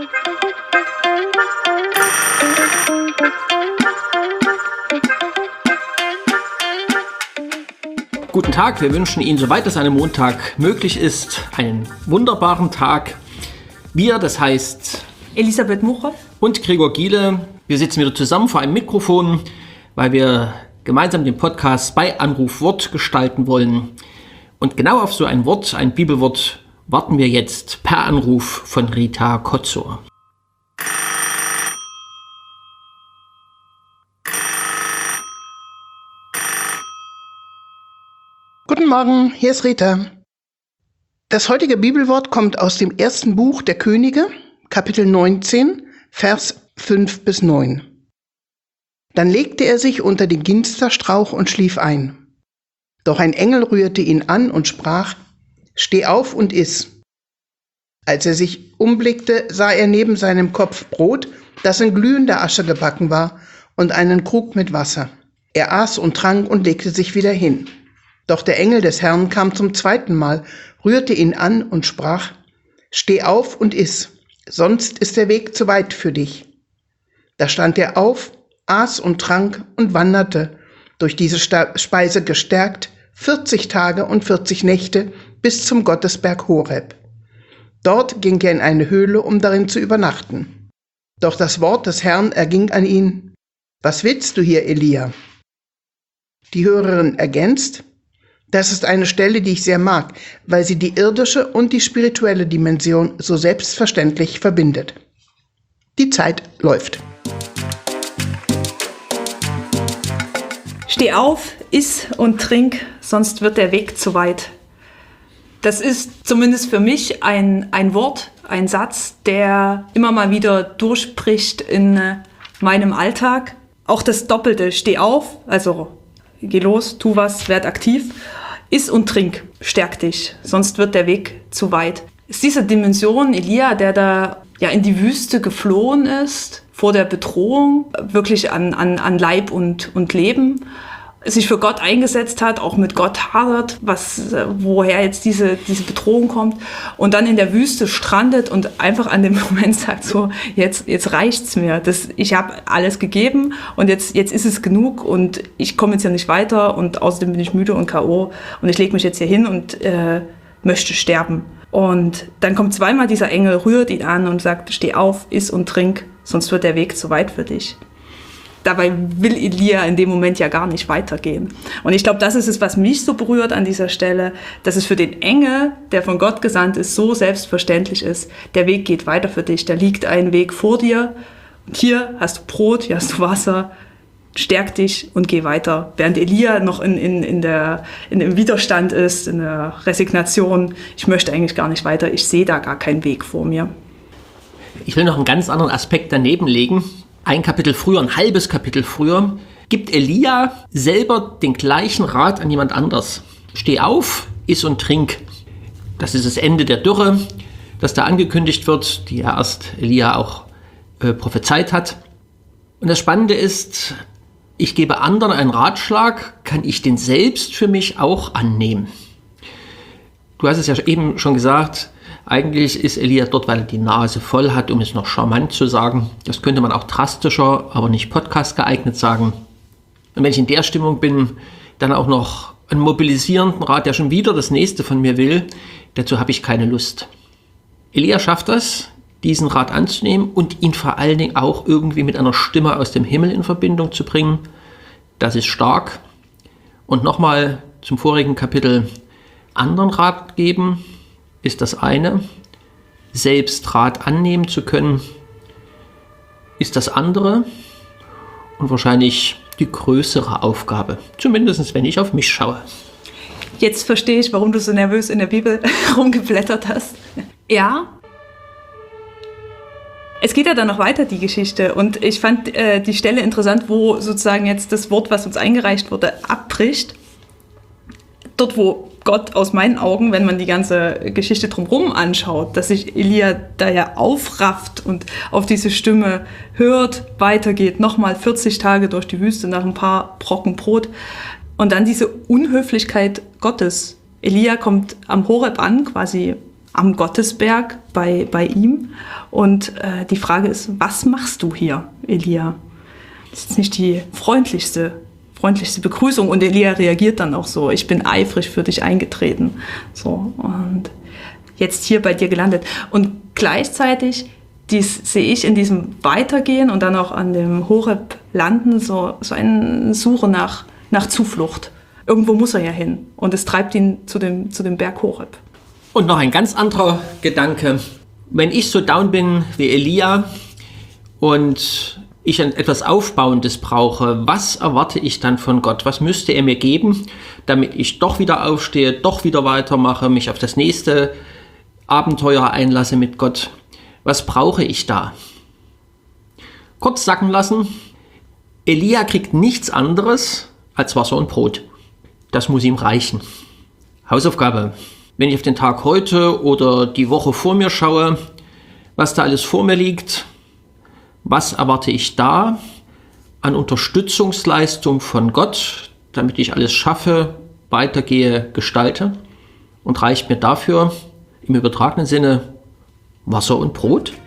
Guten Tag, wir wünschen Ihnen, soweit es an einem Montag möglich ist, einen wunderbaren Tag. Wir, das heißt Elisabeth Mucher und Gregor Giele, wir sitzen wieder zusammen vor einem Mikrofon, weil wir gemeinsam den Podcast bei Anruf Wort gestalten wollen. Und genau auf so ein Wort, ein Bibelwort, warten wir jetzt per Anruf von Rita Kotzor. Guten Morgen, hier ist Rita. Das heutige Bibelwort kommt aus dem ersten Buch der Könige, Kapitel 19, Vers 5-9. Dann legte er sich unter den Ginsterstrauch und schlief ein. Doch ein Engel rührte ihn an und sprach: Steh auf und iss. Als er sich umblickte, sah er neben seinem Kopf Brot, das in glühender Asche gebacken war, und einen Krug mit Wasser. Er aß und trank und legte sich wieder hin. Doch der Engel des Herrn kam zum zweiten Mal, rührte ihn an und sprach: Steh auf und iss, sonst ist der Weg zu weit für dich. Da stand er auf, aß und trank und wanderte, durch diese Speise gestärkt, 40 Tage und 40 Nächte bis zum Gottesberg Horeb. Dort ging er in eine Höhle, um darin zu übernachten. Doch das Wort des Herrn erging an ihn: Was willst du hier, Elia? Die Hörerin ergänzt: Das ist eine Stelle, die ich sehr mag, weil sie die irdische und die spirituelle Dimension so selbstverständlich verbindet. Die Zeit läuft. Steh auf, iss und trink, sonst wird der Weg zu weit. Das ist zumindest für mich ein Wort, ein Satz, der immer mal wieder durchbricht in meinem Alltag. Auch das Doppelte: Steh auf, also geh los, tu was, werd aktiv. Iss und trink, stärk dich, sonst wird der Weg zu weit. Es ist diese Dimension Elia, der da ja in die Wüste geflohen ist, vor der Bedrohung, wirklich an Leib und Leben, sich für Gott eingesetzt hat, auch mit Gott hadert, woher jetzt diese Bedrohung kommt, und dann in der Wüste strandet und einfach an dem Moment sagt so: jetzt reicht's mir, ich habe alles gegeben und jetzt ist es genug und ich komme jetzt hier nicht weiter und außerdem bin ich müde und K.O. und ich lege mich jetzt hier hin und möchte sterben. Und dann kommt zweimal dieser Engel, rührt ihn an und sagt: Steh auf, iss und trink, sonst wird der Weg zu weit für dich. Dabei will Elia in dem Moment ja gar nicht weitergehen. Und ich glaube, das ist es, was mich so berührt an dieser Stelle, dass es für den Engel, der von Gott gesandt ist, so selbstverständlich ist: Der Weg geht weiter für dich, da liegt ein Weg vor dir. Und hier hast du Brot, hier hast du Wasser, stärk dich und geh weiter. Während Elia noch in dem Widerstand ist, in der Resignation: Ich möchte eigentlich gar nicht weiter, ich sehe da gar keinen Weg vor mir. Ich will noch einen ganz anderen Aspekt daneben legen. Ein halbes Kapitel früher, gibt Elia selber den gleichen Rat an jemand anders. Steh auf, iss und trink. Das ist das Ende der Dürre, das da angekündigt wird, die ja erst Elia auch prophezeit hat. Und das Spannende ist, ich gebe anderen einen Ratschlag, kann ich den selbst für mich auch annehmen? Du hast es ja eben schon gesagt, eigentlich ist Elia dort, weil er die Nase voll hat, um es noch charmant zu sagen. Das könnte man auch drastischer, aber nicht Podcast geeignet sagen. Und wenn ich in der Stimmung bin, dann auch noch einen mobilisierenden Rat, der schon wieder das Nächste von mir will, dazu habe ich keine Lust. Elia schafft das, diesen Rat anzunehmen und ihn vor allen Dingen auch irgendwie mit einer Stimme aus dem Himmel in Verbindung zu bringen. Das ist stark. Und nochmal zum vorigen Kapitel: anderen Rat geben ist das eine, selbst Rat annehmen zu können, ist das andere und wahrscheinlich die größere Aufgabe, zumindest wenn ich auf mich schaue. Jetzt verstehe ich, warum du so nervös in der Bibel rumgeblättert hast. Ja, es geht ja dann noch weiter, die Geschichte, und ich fand die Stelle interessant, wo sozusagen jetzt das Wort, was uns eingereicht wurde, abbricht. Dort, wo Gott aus meinen Augen, wenn man die ganze Geschichte drumherum anschaut, dass sich Elia da ja aufrafft und auf diese Stimme hört, weitergeht, nochmal 40 Tage durch die Wüste nach ein paar Brocken Brot, und dann diese Unhöflichkeit Gottes. Elia kommt am Horeb an, quasi am Gottesberg bei ihm. Und die Frage ist, was machst du hier, Elia? Das ist nicht die freundlichste Begrüßung. Und Elia reagiert dann auch so, ich bin eifrig für dich eingetreten. So, und jetzt hier bei dir gelandet. Und gleichzeitig sehe ich in diesem Weitergehen und dann auch an dem Horeb landen, so eine Suche nach Zuflucht. Irgendwo muss er ja hin. Und es treibt ihn zu dem Berg Horeb. Und noch ein ganz anderer Gedanke. Wenn ich so down bin wie Elia und ich etwas Aufbauendes brauche, was erwarte ich dann von Gott? Was müsste er mir geben, damit ich doch wieder aufstehe, doch wieder weitermache, mich auf das nächste Abenteuer einlasse mit Gott? Was brauche ich da? Kurz sacken lassen. Elia kriegt nichts anderes als Wasser und Brot. Das muss ihm reichen. Hausaufgabe. Wenn ich auf den Tag heute oder die Woche vor mir schaue, was da alles vor mir liegt, was erwarte ich da an Unterstützungsleistung von Gott, damit ich alles schaffe, weitergehe, gestalte, und reicht mir dafür im übertragenen Sinne Wasser und Brot?